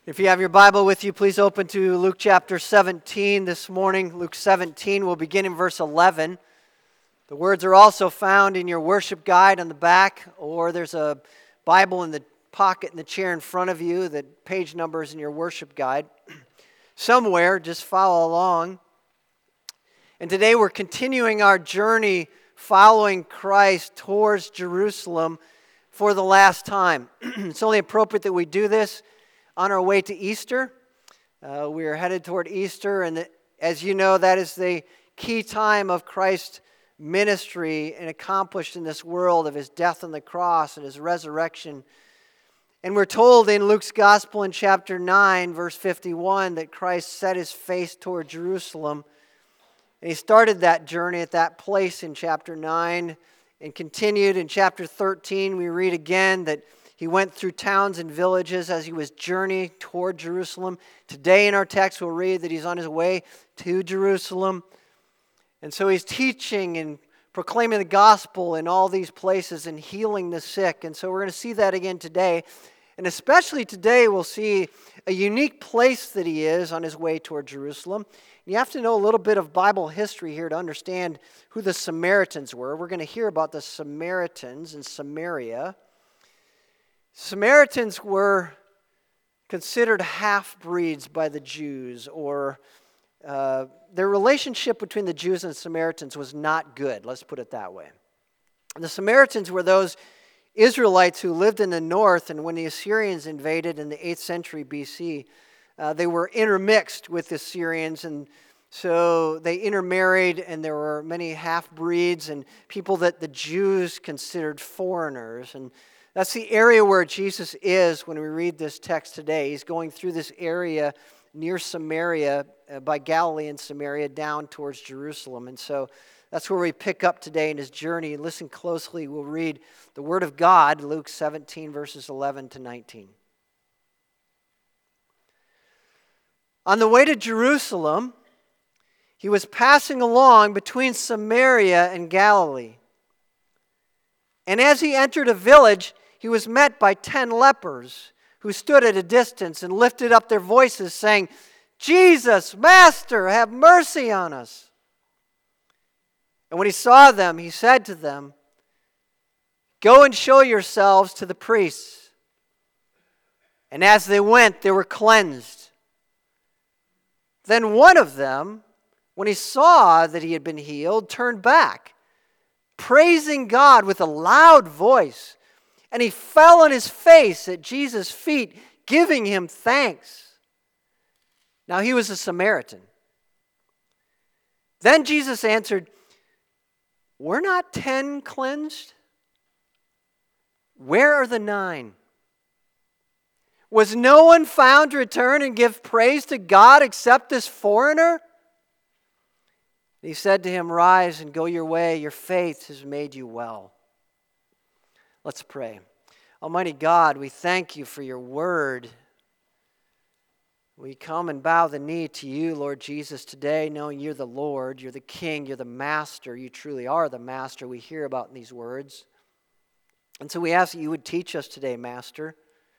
If you have your Bible with you, please open to Luke chapter 17 this morning. Luke 17, we'll begin in verse 11. The words are also found in your worship guide on the back, or there's a Bible in the pocket in the chair in front of you, the page numbers in your worship guide. Somewhere, just follow along. And today we're continuing our journey following Christ towards Jerusalem for the last time. It's only appropriate that we do this on our way to Easter. We are headed toward Easter, and as you know, that is the key time of Christ's ministry and accomplished in this world of his death on the cross and his resurrection. And we're told in Luke's Gospel in chapter 9, verse 51, that Christ set his face toward Jerusalem. And he started that journey at that place in chapter 9 and continued in chapter 13. We read again that he went through towns and villages as he was journeying toward Jerusalem. Today in our text we'll read that he's on his way to Jerusalem. And so he's teaching and proclaiming the gospel in all these places and healing the sick. And so we're going to see that again today. And especially today we'll see a unique place that he is on his way toward Jerusalem. You have to know a little bit of Bible history here to understand who the Samaritans were. We're going to hear about the Samaritans in Samaria. Samaritans were considered half-breeds by the Jews, or their relationship between the Jews and Samaritans was not good, let's put it that way. And the Samaritans were those Israelites who lived in the north, and when the Assyrians invaded in the 8th century BC, they were intermixed with the Assyrians, and so they intermarried, and there were many half-breeds and people that the Jews considered foreigners. And that's the area where Jesus is when we read this text today. He's going through this area near Samaria, by Galilee and Samaria, down towards Jerusalem. And so that's where we pick up today in his journey. Listen closely. We'll read the Word of God, Luke 17, verses 11 to 19. On the way to Jerusalem, he was passing along between Samaria and Galilee. And as he entered a village, he was met by 10 lepers who stood at a distance and lifted up their voices, saying, "Jesus, Master, have mercy on us." And when he saw them, he said to them, "Go and show yourselves to the priests." And as they went, they were cleansed. Then one of them, when he saw that he had been healed, turned back, praising God with a loud voice. And he fell on his face at Jesus' feet, giving him thanks. Now he was a Samaritan. Then Jesus answered, "Were not 10 cleansed? Where are the 9? Was no one found to return and give praise to God except this foreigner?" He said to him, "Rise and go your way. Your faith has made you well." Let's pray. Almighty God, we thank you for your word. We come and bow the knee to you, Lord Jesus, today, knowing you're the Lord, you're the King, you're the Master. You truly are the Master we hear about in these words. And so we ask that you would teach us today, Master,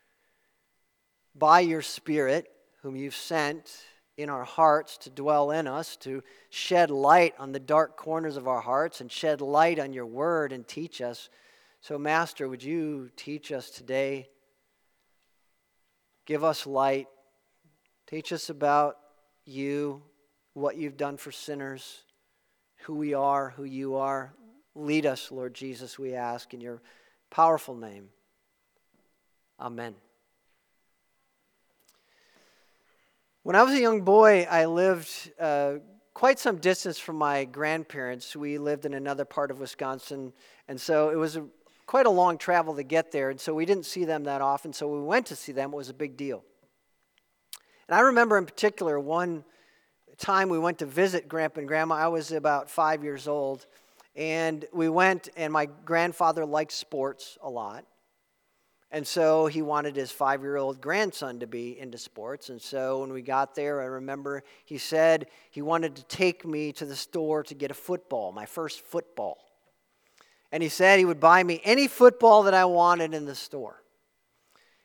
by your Spirit, whom you've sent in our hearts to dwell in us, to shed light on the dark corners of our hearts and shed light on your word and teach us. So, Master, would you teach us today? Give us light. Teach us about you, what you've done for sinners, who we are, who you are. Lead us, Lord Jesus, we ask in your powerful name. Amen. When I was a young boy, I lived quite some distance from my grandparents. We lived in another part of Wisconsin, and so it was quite a long travel to get there, and so we didn't see them that often. So when we went to see them, it was a big deal. And I remember in particular one time we went to visit Grandpa and Grandma. I was about 5 years old, and we went, and my grandfather liked sports a lot. And so he wanted his 5-year-old grandson to be into sports. And so when we got there, I remember he said he wanted to take me to the store to get a football, my first football. And he said he would buy me any football that I wanted in the store.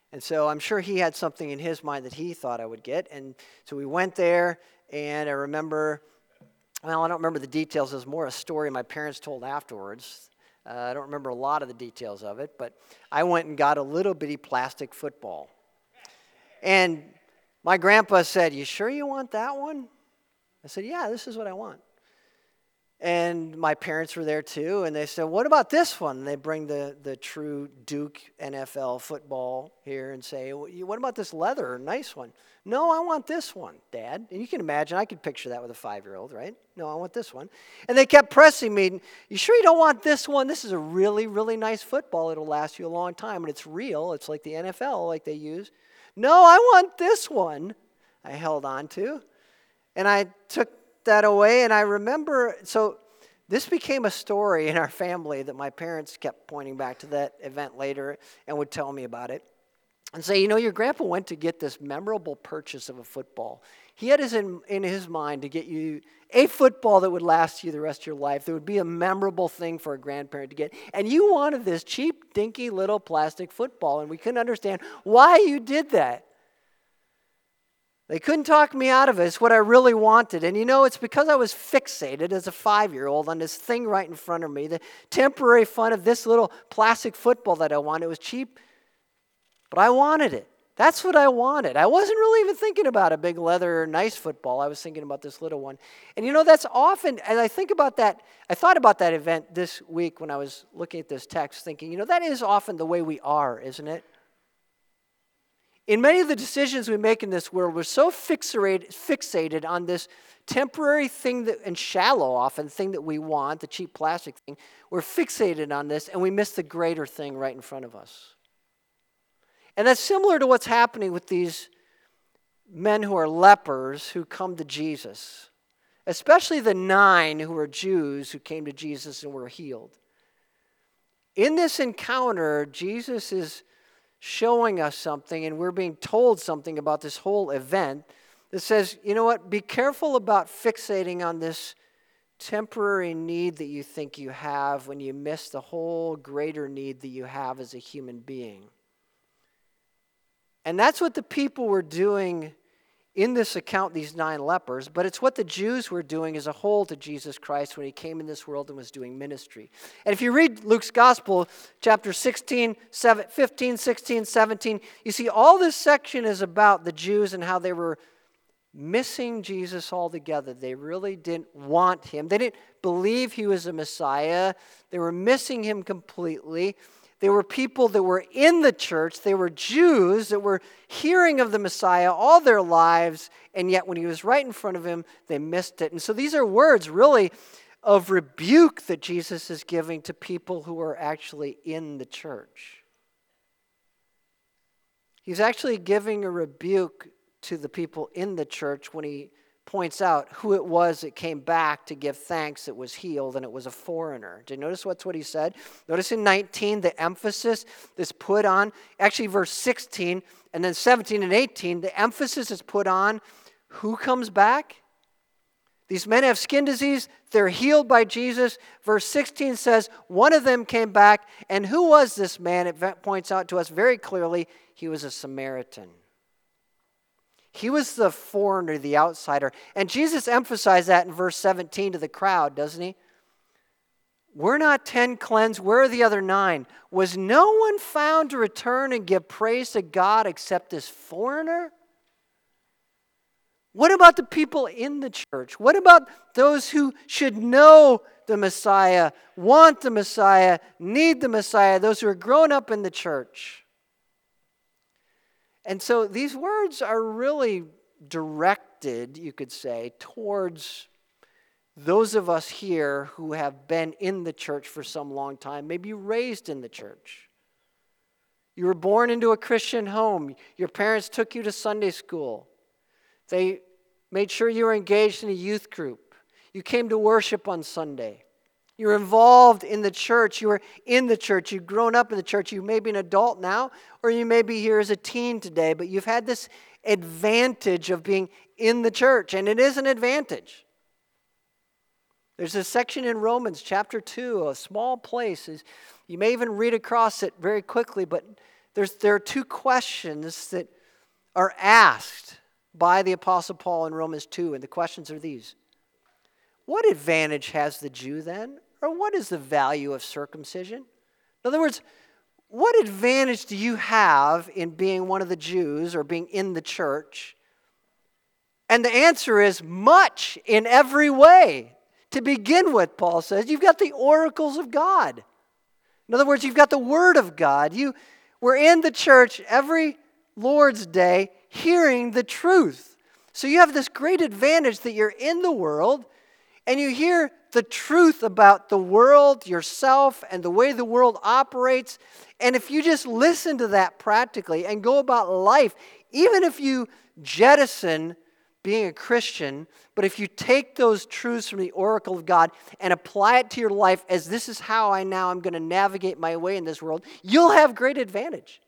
And so I'm sure he had something in his mind that he thought I would get. And so we went there, and I remember, well, I don't remember the details. It was more a story my parents told afterwards. I don't remember a lot of the details of it, but I went and got a little bitty plastic football. And my grandpa said, "You sure you want that one?" I said, "Yeah, this is what I want." And my parents were there too, and they said, "What about this one?" And they bring the true Duke NFL football here and say, "What about this leather, nice one?" "No, I want this one, Dad." And you can imagine, I could picture that with a 5-year-old, right? "No, I want this one." And they kept pressing me, "You sure you don't want this one? This is a really, really nice football. It'll last you a long time, and it's real. It's like the NFL, like they use." "No, I want this one," I held on to. And I took that away, and I remember, so this became a story in our family that my parents kept pointing back to that event later and would tell me about it and say, your grandpa went to get this memorable purchase of a football. He had in his mind to get you a football that would last you the rest of your life. That would be a memorable thing for a grandparent to get. And you wanted this cheap, dinky little plastic football, and we couldn't understand why you did that. They couldn't talk me out of it. It's what I really wanted. And it's because I was fixated as a 5-year-old on this thing right in front of me, the temporary fun of this little plastic football that I wanted. It was cheap, but I wanted it. That's what I wanted. I wasn't really even thinking about a big leather, nice football. I was thinking about this little one. And that's often, as I think about that, I thought about that event this week when I was looking at this text, thinking, that is often the way we are, isn't it? In many of the decisions we make in this world, we're so fixated on this temporary thing and shallow often thing that we want, the cheap plastic thing. We're fixated on this, and we miss the greater thing right in front of us. And that's similar to what's happening with these men who are lepers who come to Jesus, especially the 9 who are Jews who came to Jesus and were healed. In this encounter, Jesus is showing us something, and we're being told something about this whole event that says, be careful about fixating on this temporary need that you think you have when you miss the whole greater need that you have as a human being. And that's what the people were doing in this account, these 9 lepers, but it's what the Jews were doing as a whole to Jesus Christ when he came in this world and was doing ministry. And if you read Luke's Gospel, chapter 15, 16, 17, you see all this section is about the Jews and how they were missing Jesus altogether. They really didn't want him. They didn't believe he was a Messiah. They were missing him completely. They were people that were in the church. They were Jews that were hearing of the Messiah all their lives, and yet when he was right in front of them, they missed it. And so these are words really of rebuke that Jesus is giving to people who are actually in the church. He's actually giving a rebuke to the people in the church when he points out who it was that came back to give thanks that was healed, and it was a foreigner. Did you notice what he said? Notice in 19, the emphasis is put on, actually verse 16, and then 17 and 18, the emphasis is put on who comes back. These men have skin disease, they're healed by Jesus. Verse 16 says, one of them came back, and who was this man? It points out to us very clearly, he was a Samaritan. He was the foreigner, the outsider. And Jesus emphasized that in verse 17 to the crowd, doesn't he? We're not 10 cleansed. Where are the other 9? Was no one found to return and give praise to God except this foreigner? What about the people in the church? What about those who should know the Messiah, want the Messiah, need the Messiah, those who are growing up in the church? And so these words are really directed, you could say, towards those of us here who have been in the church for some long time, maybe raised in the church. You were born into a Christian home. Your parents took you to Sunday school. They made sure you were engaged in a youth group. You came to worship on Sunday. You're involved in the church. You were in the church. You've grown up in the church. You may be an adult now, or you may be here as a teen today, but you've had this advantage of being in the church, and it is an advantage. There's a section in Romans chapter 2, a small place. You may even read across it very quickly, but there are two questions that are asked by the Apostle Paul in Romans 2, and the questions are these. What advantage has the Jew then? Or what is the value of circumcision? In other words, what advantage do you have in being one of the Jews or being in the church? And the answer is much in every way. To begin with, Paul says, you've got the oracles of God. In other words, you've got the Word of God. We're in the church every Lord's Day hearing the truth. So you have this great advantage that you're in the world and you hear the truth about the world, yourself, and the way the world operates. And if you just listen to that practically and go about life, even if you jettison being a Christian, but if you take those truths from the oracle of God and apply it to your life as this is how I'm going to navigate my way in this world, you'll have great advantage.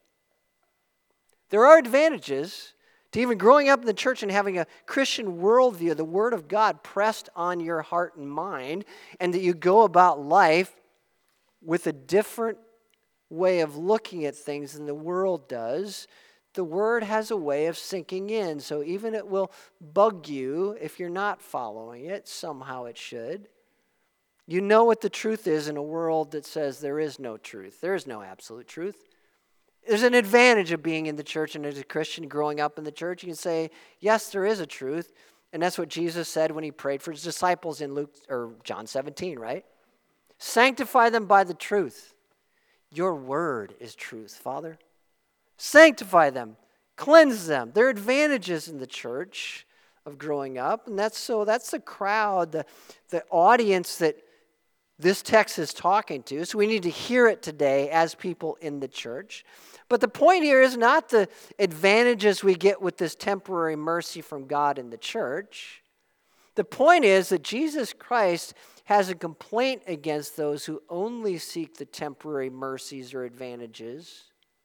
There are advantages to even growing up in the church and having a Christian worldview, the Word of God pressed on your heart and mind, and that you go about life with a different way of looking at things than the world does. The Word has a way of sinking in, so even it will bug you if you're not following it. Somehow it should. You know what the truth is in a world that says there is no truth. There is no absolute truth. There's an advantage of being in the church and as a Christian growing up in the church. You can say, yes, there is a truth. And that's what Jesus said when he prayed for his disciples in John 17, right? Sanctify them by the truth. Your word is truth, Father. Sanctify them. Cleanse them. There are advantages in the church of growing up. And that's the crowd, the audience that this text is talking to. So we need to hear it today as people in the church. But the point here is not the advantages we get with this temporary mercy from God in the church. The point is that Jesus Christ has a complaint against those who only seek the temporary mercies or advantages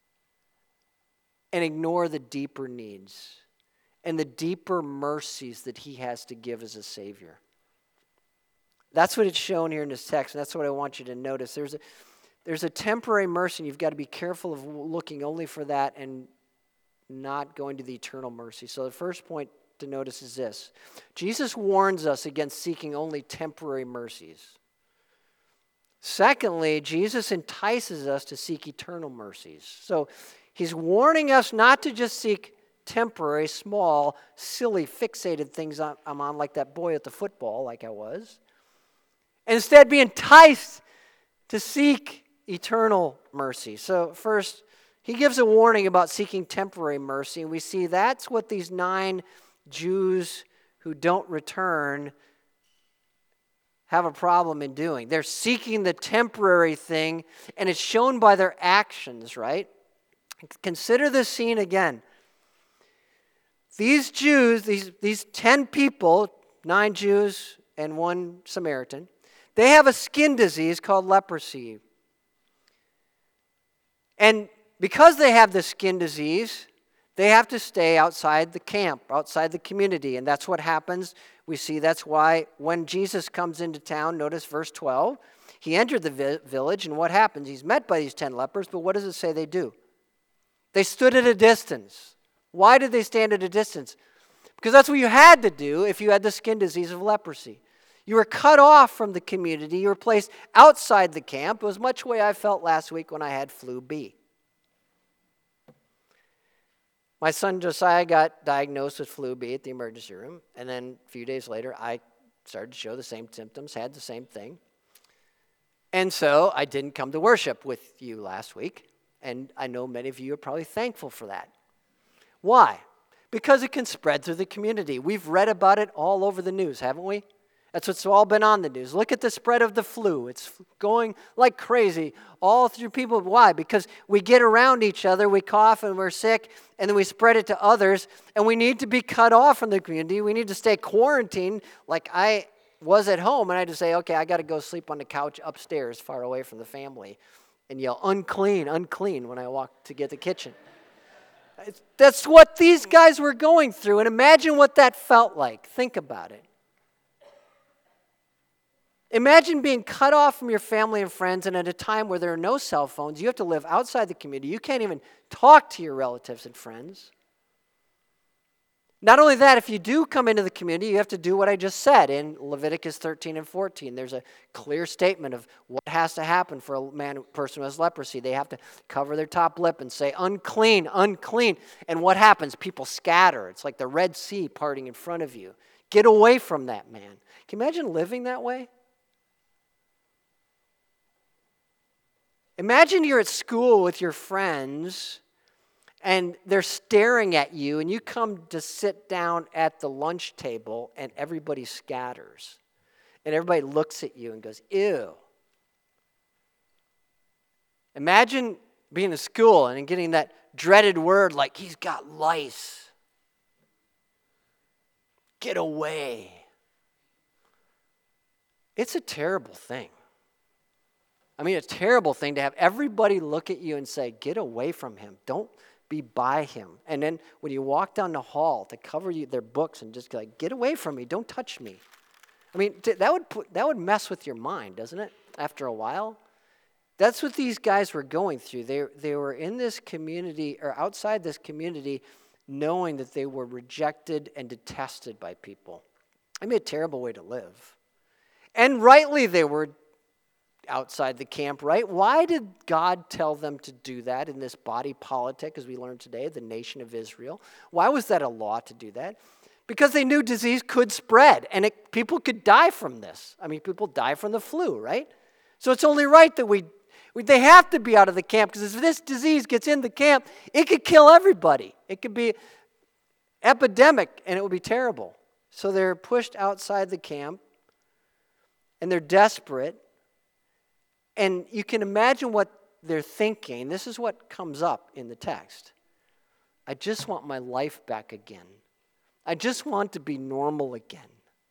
and ignore the deeper needs and the deeper mercies that he has to give as a Savior. That's what it's shown here in this text, and that's what I want you to notice. There's a temporary mercy, and you've got to be careful of looking only for that and not going to the eternal mercy. So the first point to notice is this. Jesus warns us against seeking only temporary mercies. Secondly, Jesus entices us to seek eternal mercies. So he's warning us not to just seek temporary, small, silly, fixated things I'm on, like that boy at the football, like I was. Instead, be enticed to seek eternal mercy. So first, he gives a warning about seeking temporary mercy. And we see that's what these 9 Jews who don't return have a problem in doing. They're seeking the temporary thing, and it's shown by their actions, right? Consider this scene again. These Jews, these 10 people, 9 Jews and 1 Samaritan, they have a skin disease called leprosy. And because they have this skin disease, they have to stay outside the camp, outside the community. And that's what happens. We see that's why when Jesus comes into town, notice verse 12, he entered the village, and what happens? He's met by these 10 lepers, but what does it say they do? They stood at a distance. Why did they stand at a distance? Because that's what you had to do if you had the skin disease of leprosy. You were cut off from the community. You were placed outside the camp. It was much the way I felt last week when I had flu B. My son Josiah got diagnosed with flu B at the emergency room, and then a few days later, I started to show the same symptoms, had the same thing. And so I didn't come to worship with you last week, and I know many of you are probably thankful for that. Why? Because it can spread through the community. We've read about it all over the news, haven't we? That's what's all been on the news. Look at the spread of the flu. It's going like crazy all through people. Why? Because we get around each other, we cough and we're sick, and then we spread it to others, and we need to be cut off from the community. We need to stay quarantined like I was at home, and I had to say, okay, I got to go sleep on the couch upstairs far away from the family and yell, unclean, unclean, when I walk to get the kitchen. That's what these guys were going through, and imagine what that felt like. Think about it. Imagine being cut off from your family and friends, and at a time where there are no cell phones, you have to live outside the community. You can't even talk to your relatives and friends. Not only that, if you do come into the community, you have to do what I just said in Leviticus 13 and 14. There's a clear statement of what has to happen for a person who has leprosy. They have to cover their top lip and say, unclean, unclean. And what happens? People scatter. It's like the Red Sea parting in front of you. Get away from that man. Can you imagine living that way? Imagine you're at school with your friends and they're staring at you, and you come to sit down at the lunch table, and everybody scatters. And everybody looks at you and goes, ew. Imagine being in school and getting that dreaded word like, he's got lice. Get away. It's a terrible thing. I mean, a terrible thing to have everybody look at you and say, get away from him. Don't be by him. And then when you walk down the hall to cover their books and just like, get away from me, don't touch me. I mean, that would mess with your mind, doesn't it, after a while? That's what these guys were going through. They were in this community, or outside this community, knowing that they were rejected and detested by people. I mean, a terrible way to live. And rightly they were outside the camp, right? Why did God tell them to do that in this body politic, as we learned today, the nation of Israel? Why was that a law to do that? Because they knew disease could spread, and people could die from this. I mean, people die from the flu, right? So it's only right that they have to be out of the camp, because if this disease gets in the camp, it could kill everybody. It could be epidemic, and it would be terrible. So they're pushed outside the camp, and they're desperate. And you can imagine what they're thinking. This is what comes up in the text. I just want my life back again. I just want to be normal again.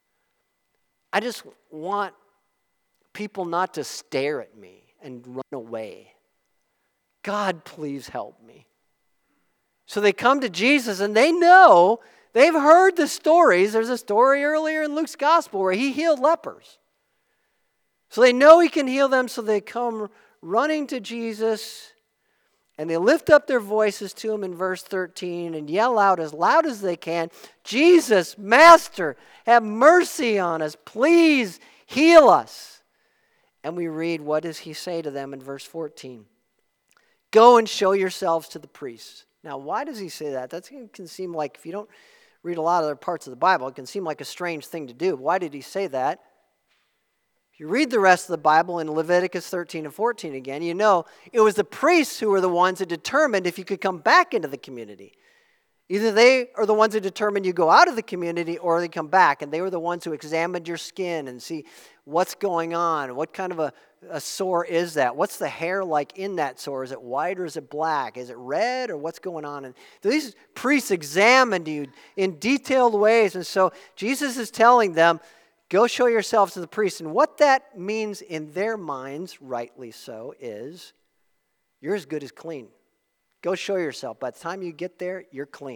I just want people not to stare at me and run away. God, please help me. So they come to Jesus, and they know, they've heard the stories. There's a story earlier in Luke's gospel where he healed lepers. So they know he can heal them, so they come running to Jesus, and they lift up their voices to him in verse 13 and yell out as loud as they can, Jesus, Master, have mercy on us. Please heal us. And we read, what does he say to them in verse 14? Go and show yourselves to the priests. Now, why does he say that? That can seem like, if you don't read a lot of other parts of the Bible, it can seem like a strange thing to do. Why did he say that? If you read the rest of the Bible in Leviticus 13 and 14 again, you know it was the priests who were the ones that determined if you could come back into the community. Either they are the ones who determined you go out of the community or they come back. And they were the ones who examined your skin and see what's going on. What kind of a sore is that? What's the hair like in that sore? Is it white or is it black? Is it red or what's going on? And these priests examined you in detailed ways. And so Jesus is telling them, go show yourselves to the priests. And what that means in their minds, rightly so, is you're as good as clean. Go show yourself. By the time you get there, you're clean.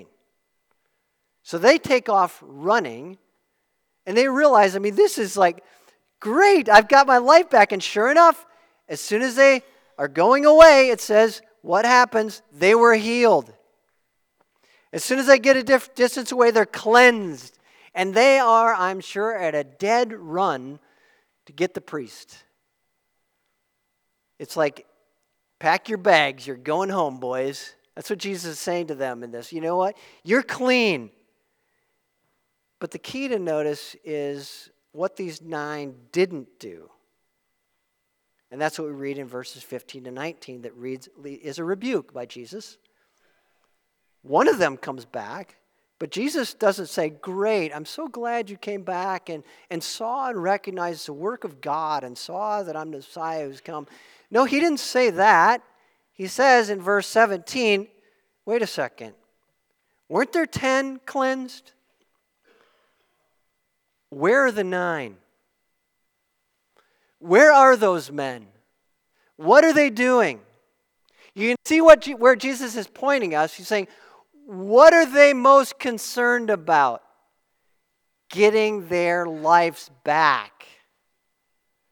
So they take off running, and they realize, I mean, this is like, great, I've got my life back. And sure enough, as soon as they are going away, it says, what happens? They were healed. As soon as they get a distance away, they're cleansed. And they are, I'm sure, at a dead run to get the priest. It's like, pack your bags, you're going home, boys. That's what Jesus is saying to them in this. You know what? You're clean. But the key to notice is what these 9 didn't do. And that's what we read in verses 15 to 19 that is a rebuke by Jesus. One of them comes back. But Jesus doesn't say, great, I'm so glad you came back and saw and recognized the work of God and saw that I'm the Messiah who's come. No, he didn't say that. He says in verse 17, wait a second. Weren't there 10 cleansed? Where are the 9? Where are those men? What are they doing? You can see where Jesus is pointing us. He's saying, what are they most concerned about? Getting their lives back.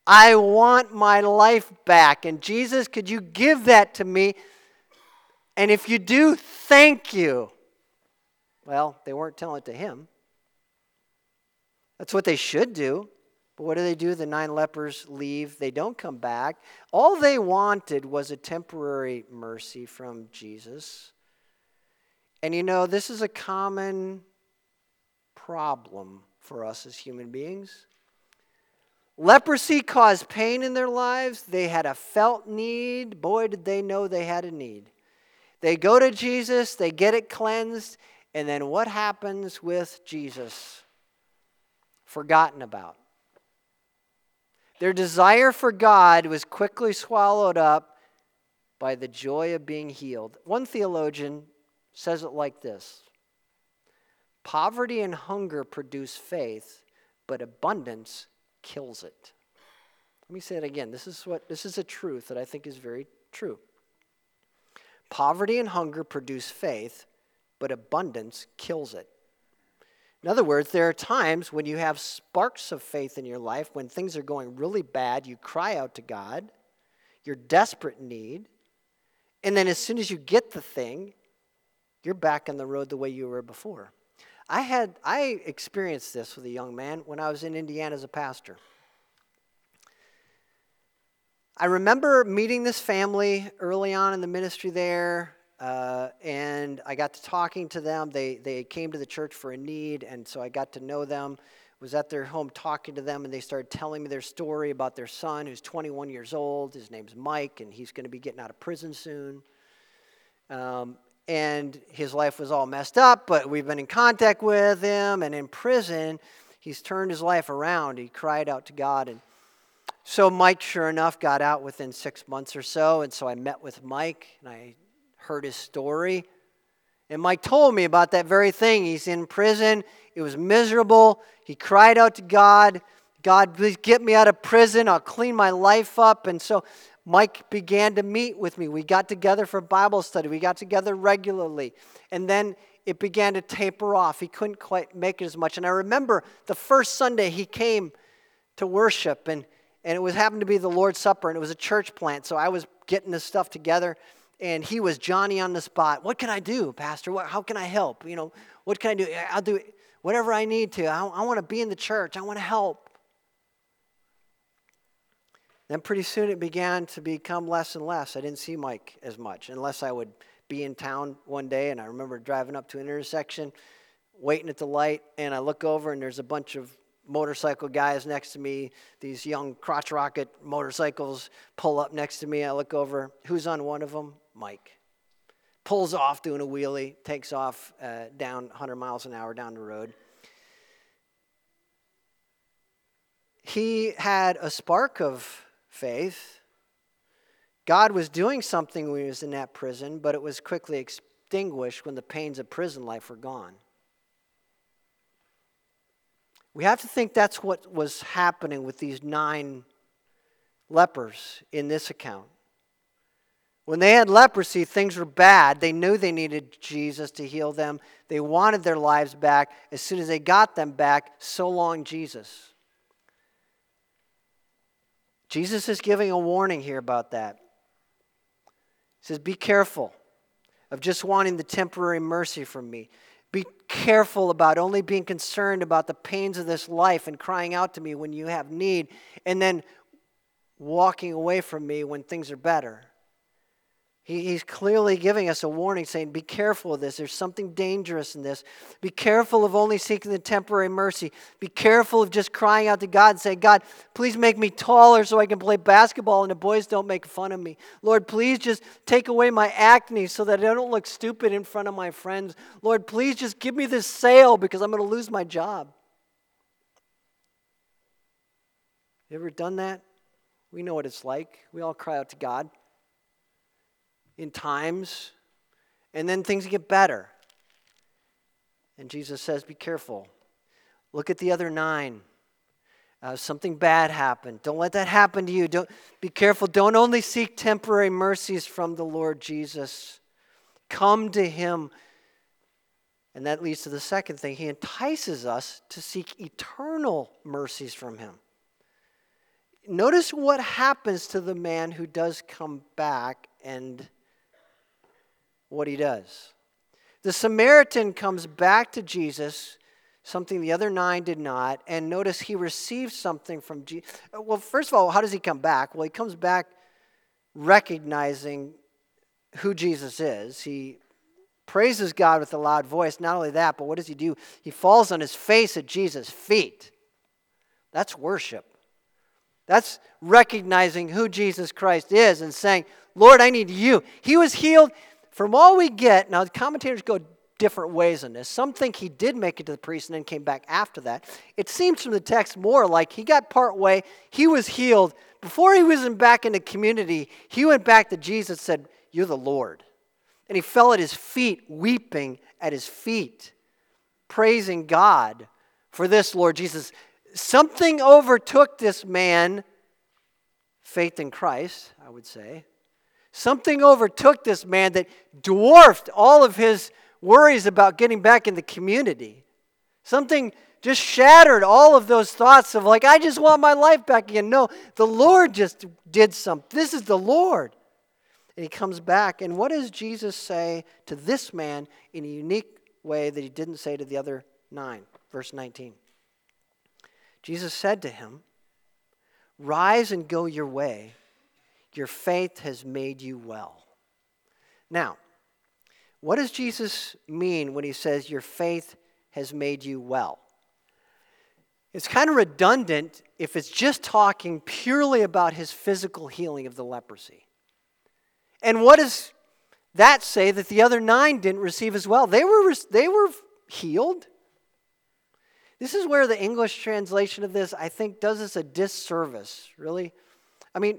I want my life back. And Jesus, could you give that to me? And if you do, thank you. Well, they weren't telling it to him. That's what they should do. But what do? The 9 lepers leave. They don't come back. All they wanted was a temporary mercy from Jesus. And you know, this is a common problem for us as human beings. Leprosy caused pain in their lives. They had a felt need. Boy, did they know they had a need. They go to Jesus, they get it cleansed, and then what happens with Jesus? Forgotten about. Their desire for God was quickly swallowed up by the joy of being healed. One theologian says it like this: poverty and hunger produce faith, but abundance kills it. Let me say it again. This is a truth that I think is very true. Poverty and hunger produce faith, but abundance kills it. In other words, there are times when you have sparks of faith in your life, when things are going really bad, you cry out to God, you're desperate in need, and then as soon as you get the thing, you're back on the road the way you were before. I experienced this with a young man when I was in Indiana as a pastor. I remember meeting this family early on in the ministry there, and I got to talking to them. They came to the church for a need, and so I got to know them. Was at their home talking to them, and they started telling me their story about their son, who's 21 years old. His name's Mike, and he's going to be getting out of prison soon. And his life was all messed up, but we've been in contact with him, and in prison, he's turned his life around. He cried out to God, and so Mike, sure enough, got out within 6 months or so, and so I met with Mike, and I heard his story. And Mike told me about that very thing. He's in prison. It was miserable. He cried out to God, God, please get me out of prison. I'll clean my life up. And so Mike began to meet with me. We got together for Bible study. We got together regularly. And then it began to taper off. He couldn't quite make it as much. And I remember the first Sunday he came to worship, and it happened to be the Lord's Supper, and it was a church plant. So I was getting this stuff together, and he was Johnny on the spot. What can I do, Pastor? How can I help? You know, what can I do? I'll do whatever I need to. I want to be in the church. I want to help. Then pretty soon it began to become less and less. I didn't see Mike as much, unless I would be in town one day, and I remember driving up to an intersection, waiting at the light, and I look over, and there's a bunch of motorcycle guys next to me. These young crotch rocket motorcycles pull up next to me. I look over. Who's on one of them? Mike. Pulls off doing a wheelie, takes off down 100 miles an hour down the road. He had a spark of faith. God was doing something when he was in that prison, but it was quickly extinguished when the pains of prison life were gone. We have to think that's what was happening with these 9 lepers in this account. When they had leprosy, things were bad. They knew they needed Jesus to heal them. They wanted their lives back. As soon as they got them back, so long Jesus. Jesus is giving a warning here about that. He says, be careful of just wanting the temporary mercy from me. Be careful about only being concerned about the pains of this life and crying out to me when you have need, and then walking away from me when things are better. He's clearly giving us a warning, saying, be careful of this. There's something dangerous in this. Be careful of only seeking the temporary mercy. Be careful of just crying out to God and saying, God, please make me taller so I can play basketball and the boys don't make fun of me. Lord, please just take away my acne so that I don't look stupid in front of my friends. Lord, please just give me this sale because I'm going to lose my job. You ever done that? We know what it's like. We all cry out to God in times, and then things get better. And Jesus says, be careful. Look at the other 9. Something bad happened. Don't let that happen to you. Don't be careful. Don't only seek temporary mercies from the Lord Jesus. Come to him. And that leads to the second thing. He entices us to seek eternal mercies from him. notice what happens to the man who does come back and what he does. The Samaritan comes back to Jesus, something the other 9 did not, and notice he receives something from Jesus. Well, first of all, how does he come back? Well, he comes back recognizing who Jesus is. He praises God with a loud voice. Not only that, but what does he do? He falls on his face at Jesus' feet. That's worship. That's recognizing who Jesus Christ is and saying, Lord, I need you. He was healed. From all we get, now the commentators go different ways on this. Some think he did make it to the priest and then came back after that. It seems from the text more like he got part way, he was healed. Before he was back in the community, he went back to Jesus and said, you're the Lord. And he fell at his feet, weeping at his feet, praising God for this, Lord Jesus. Something overtook this man, faith in Christ, I would say. Something overtook this man that dwarfed all of his worries about getting back in the community. Something just shattered all of those thoughts of like, I just want my life back again. No, the Lord just did something. This is the Lord. And he comes back. And what does Jesus say to this man in a unique way that he didn't say to the other 9? Verse 19. Jesus said to him, rise and go your way. Your faith has made you well. Now, what does Jesus mean when he says your faith has made you well? It's kind of redundant if it's just talking purely about his physical healing of the leprosy. And what does that say that the other 9 didn't receive as well? They were healed. This is where the English translation of this, I think, does us a disservice, really. I mean,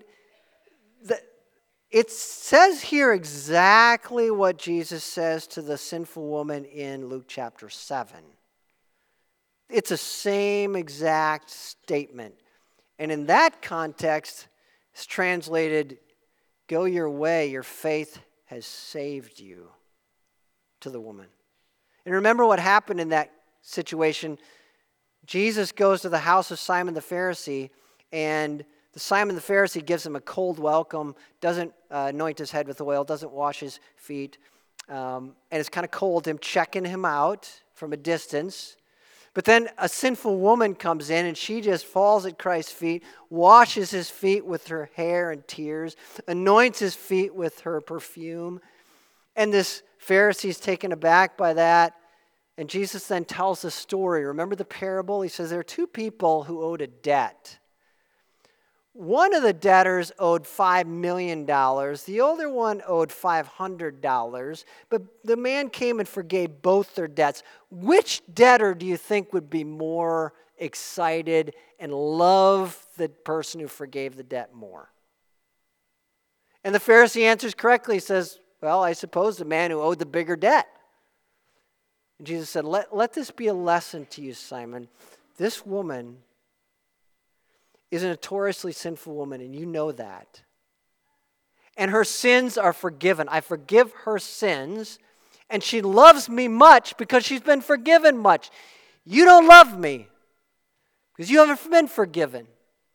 it says here exactly what Jesus says to the sinful woman in Luke chapter 7. It's the same exact statement. And in that context, it's translated, go your way, your faith has saved you, to the woman. And remember what happened in that situation. Jesus goes to the house of Simon the Pharisee, and Simon the Pharisee gives him a cold welcome, doesn't anoint his head with oil, doesn't wash his feet, and it's kind of cold, him checking him out from a distance. But then a sinful woman comes in, and she just falls at Christ's feet, washes his feet with her hair and tears, anoints his feet with her perfume. And this Pharisee's taken aback by that. And Jesus then tells the story. Remember the parable? He says there are 2 people who owed a debt. One of the debtors owed $5 million. The other one owed $500. But the man came and forgave both their debts. Which debtor do you think would be more excited and love the person who forgave the debt more? And the Pharisee answers correctly. He says, well, I suppose the man who owed the bigger debt. And Jesus said, let this be a lesson to you, Simon. This woman is a notoriously sinful woman, and you know that. And her sins are forgiven. I forgive her sins, and she loves me much because she's been forgiven much. You don't love me because you haven't been forgiven.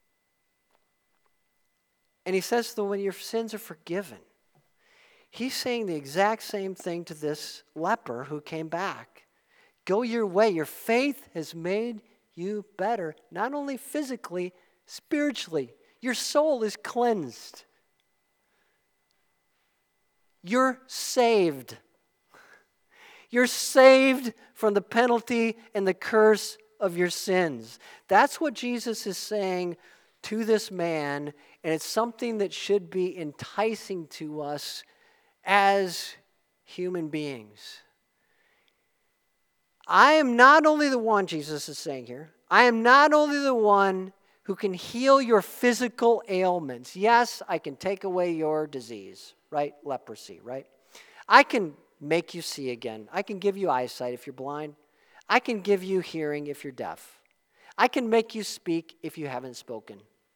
And he says to the woman, your sins are forgiven. He's saying the exact same thing to this leper who came back. Go your way. Your faith has made you better, not only physically, spiritually. Your soul is cleansed. You're saved. You're saved from the penalty and the curse of your sins. That's what Jesus is saying to this man, and it's something that should be enticing to us as human beings. I am not only the one, Jesus is saying here, I am not only the one who can heal your physical ailments. Yes, I can take away your disease, right? Leprosy, right? I can make you see again. I can give you eyesight if you're blind. I can give you hearing if you're deaf. I can make you speak if you haven't spoken.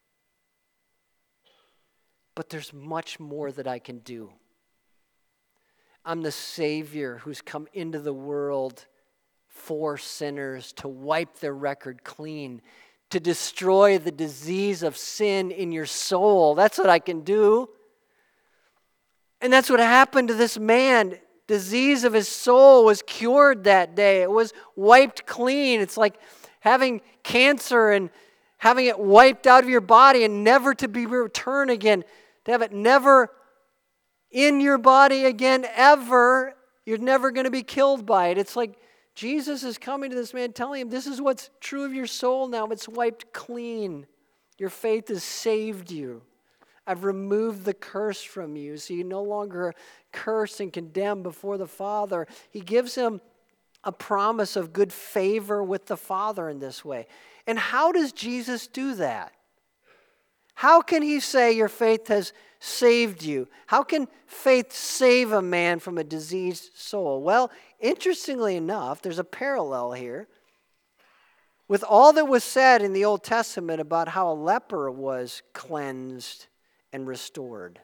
But there's much more that I can do. I'm the Savior who's come into the world for sinners to wipe their record clean, to destroy the disease of sin in your soul. That's what I can do. And that's what happened to this man. Disease of his soul was cured that day. It was wiped clean. It's like having cancer and having it wiped out of your body and never to be returned again. To have it never in your body again, ever. You're never going to be killed by it. It's like Jesus is coming to this man, telling him, this is what's true of your soul now. It's wiped clean. Your faith has saved you. I've removed the curse from you, so you no longer curse and condemn before the Father. He gives him a promise of good favor with the Father in this way. And how does Jesus do that? How can he say your faith has saved you? How can faith save a man from a diseased soul? Well, interestingly enough, there's a parallel here with all that was said in the Old Testament about how a leper was cleansed and restored.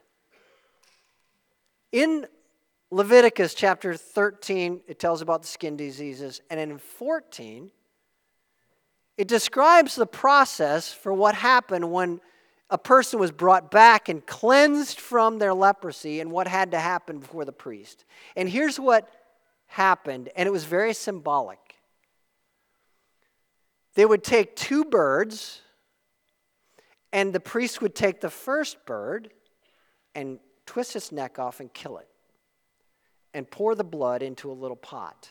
In Leviticus chapter 13, it tells about the skin diseases, and in 14, it describes the process for what happened when a person was brought back and cleansed from their leprosy and what had to happen before the priest. And here's what happened, and it was very symbolic. They would take two birds, and the priest would take the first bird and twist its neck off and kill it, and pour the blood into a little pot.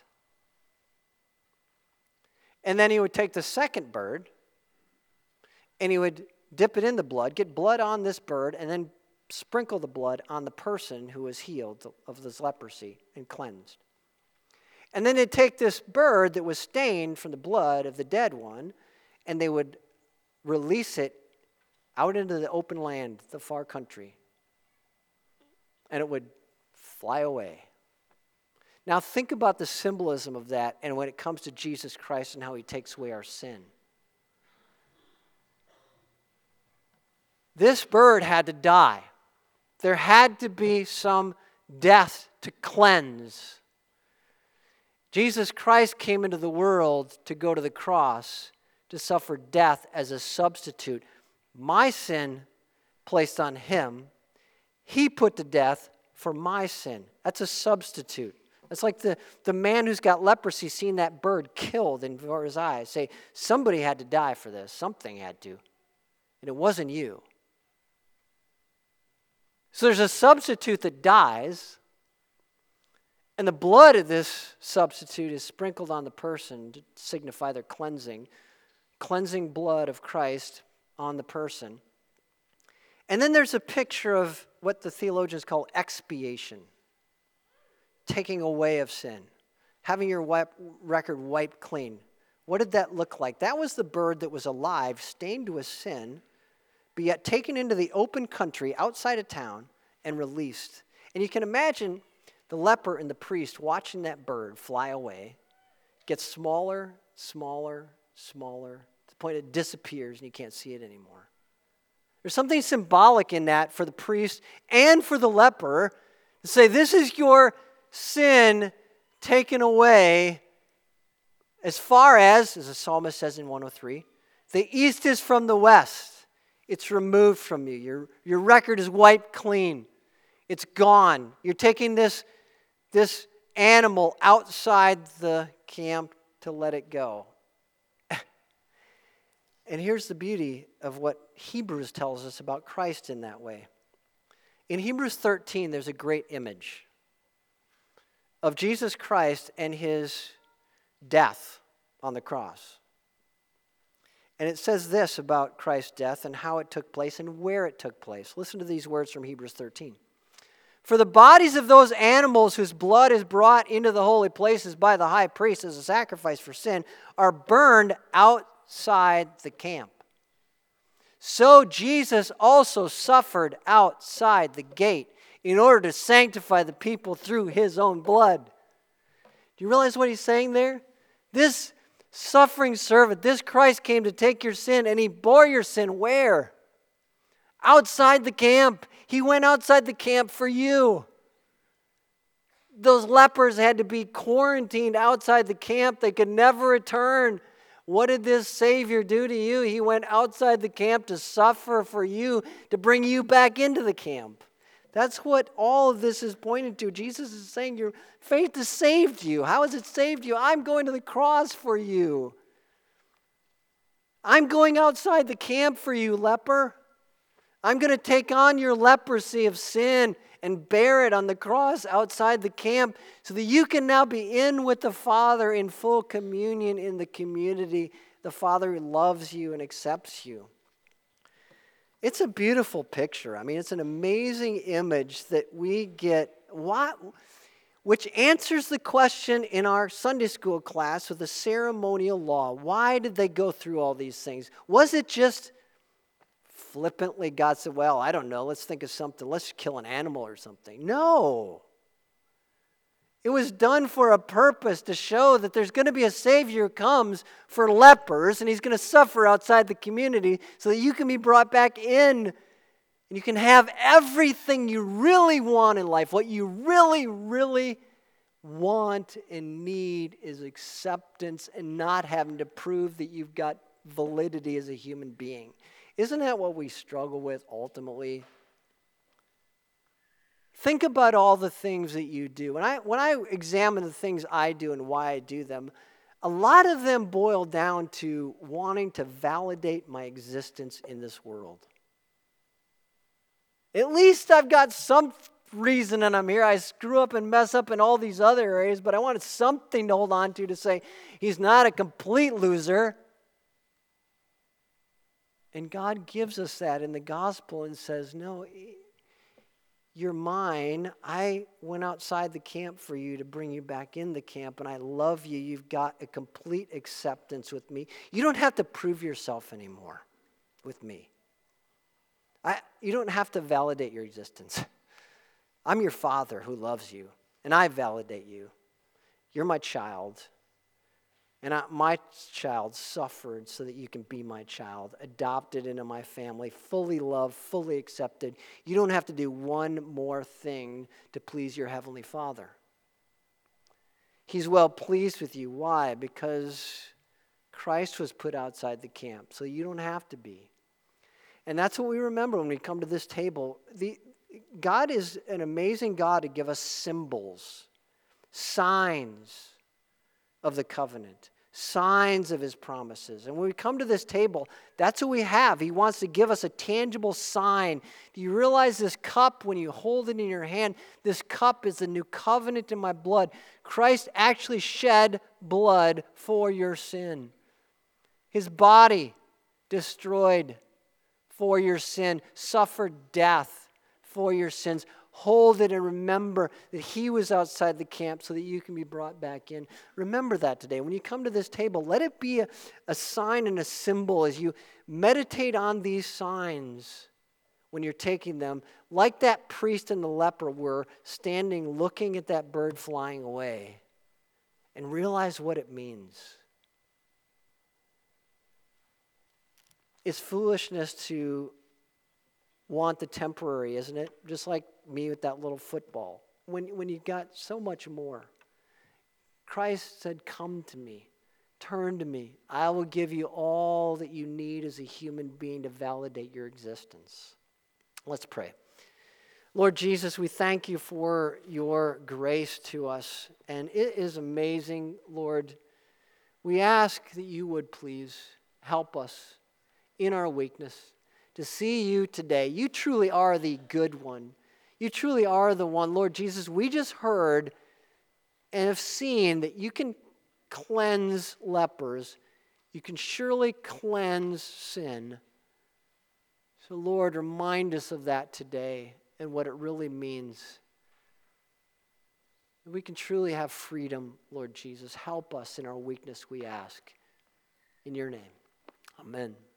And then he would take the second bird, and he would dip it in the blood, get blood on this bird, and then sprinkle the blood on the person who was healed of this leprosy and cleansed. And then they'd take this bird that was stained from the blood of the dead one, and they would release it out into the open land, the far country. And it would fly away. Now think about the symbolism of that and when it comes to Jesus Christ and how he takes away our sin. This bird had to die. There had to be some death to cleanse. Jesus Christ came into the world to go to the cross, to suffer death as a substitute. My sin placed on him, he put to death for my sin. That's a substitute. It's like the man who's got leprosy seeing that bird killed in before his eyes. Say, somebody had to die for this. Something had to. And it wasn't you. So there's a substitute that dies, and the blood of this substitute is sprinkled on the person to signify their cleansing. Cleansing blood of Christ on the person. And then there's a picture of what the theologians call expiation. Taking away of sin. Having your record wiped clean. What did that look like? That was the bird that was alive, stained to a sin, but yet taken into the open country outside of town and released. And you can imagine the leper and the priest watching that bird fly away, gets smaller, smaller, smaller, to the point it disappears and you can't see it anymore. There's something symbolic in that for the priest and for the leper to say, this is your sin taken away as far as the psalmist says in 103, the east is from the west. It's removed from you. Your record is wiped clean. It's gone. You're taking this animal outside the camp to let it go. And here's the beauty of what Hebrews tells us about Christ in that way. In Hebrews 13, there's a great image of Jesus Christ and his death on the cross. And it says this about Christ's death and how it took place and where it took place. Listen to these words from Hebrews 13. For the bodies of those animals whose blood is brought into the holy places by the high priest as a sacrifice for sin are burned outside the camp. So Jesus also suffered outside the gate in order to sanctify the people through his own blood. Do you realize what he's saying there? This suffering servant, this Christ came to take your sin, and he bore your sin where? Outside the camp. He went outside the camp for you. Those lepers had to be quarantined outside the camp. They could never return. What did this Savior do to you? He went outside the camp to suffer for you, to bring you back into the camp. That's what all of this is pointing to. Jesus is saying your faith has saved you. How has it saved you? I'm going to the cross for you. I'm going outside the camp for you, leper. I'm going to take on your leprosy of sin and bear it on the cross outside the camp so that you can now be in with the Father in full communion in the community, the Father who loves you and accepts you. It's a beautiful picture. I mean, it's an amazing image that we get, which answers the question in our Sunday school class with the ceremonial law. Why did they go through all these things? Was it just flippantly God said, well, I don't know, let's think of something, let's kill an animal or something? No. It was done for a purpose to show that there's going to be a Savior who comes for lepers, and he's going to suffer outside the community so that you can be brought back in and you can have everything you really want in life. What you really, really want and need is acceptance and not having to prove that you've got validity as a human being. Isn't that what we struggle with ultimately? Think about all the things that you do. When I examine the things I do and why I do them, a lot of them boil down to wanting to validate my existence in this world. At least I've got some reason and I'm here. I screw up and mess up in all these other areas, but I wanted something to hold on to say, he's not a complete loser. And God gives us that in the gospel and says, no, you're mine. I went outside the camp for you to bring you back in the camp, and I love you. You've got a complete acceptance with me. You don't have to prove yourself anymore with me. You don't have to validate your existence. I'm your Father who loves you, and I validate you. You're my child. And my child suffered so that you can be my child, adopted into my family, fully loved, fully accepted. You don't have to do one more thing to please your Heavenly Father. He's well pleased with you. Why? Because Christ was put outside the camp, so you don't have to be. And that's what we remember when we come to this table. God is an amazing God to give us symbols, signs of the covenant, signs of his promises. And when we come to this table, that's what we have. He wants to give us a tangible sign. Do you realize this cup, when you hold it in your hand, this cup is the new covenant in my blood. Christ actually shed blood for your sin. His body destroyed for your sin, suffered death for your sins. Hold it and remember that he was outside the camp so that you can be brought back in. Remember that today. When you come to this table, let it be a sign and a symbol as you meditate on these signs when you're taking them, like that priest and the leper were standing looking at that bird flying away, and realize what it means. It's foolishness to want the temporary, isn't it? Just like me with that little football. When you got so much more. Christ said, come to me. Turn to me. I will give you all that you need as a human being to validate your existence. Let's pray. Lord Jesus, we thank you for your grace to us. And it is amazing, Lord. We ask that you would please help us in our weakness to see you today. You truly are the good one. You truly are the one. Lord Jesus, we just heard and have seen that you can cleanse lepers. You can surely cleanse sin. So Lord, remind us of that today and what it really means. We can truly have freedom, Lord Jesus. Help us in our weakness, we ask. In your name, amen.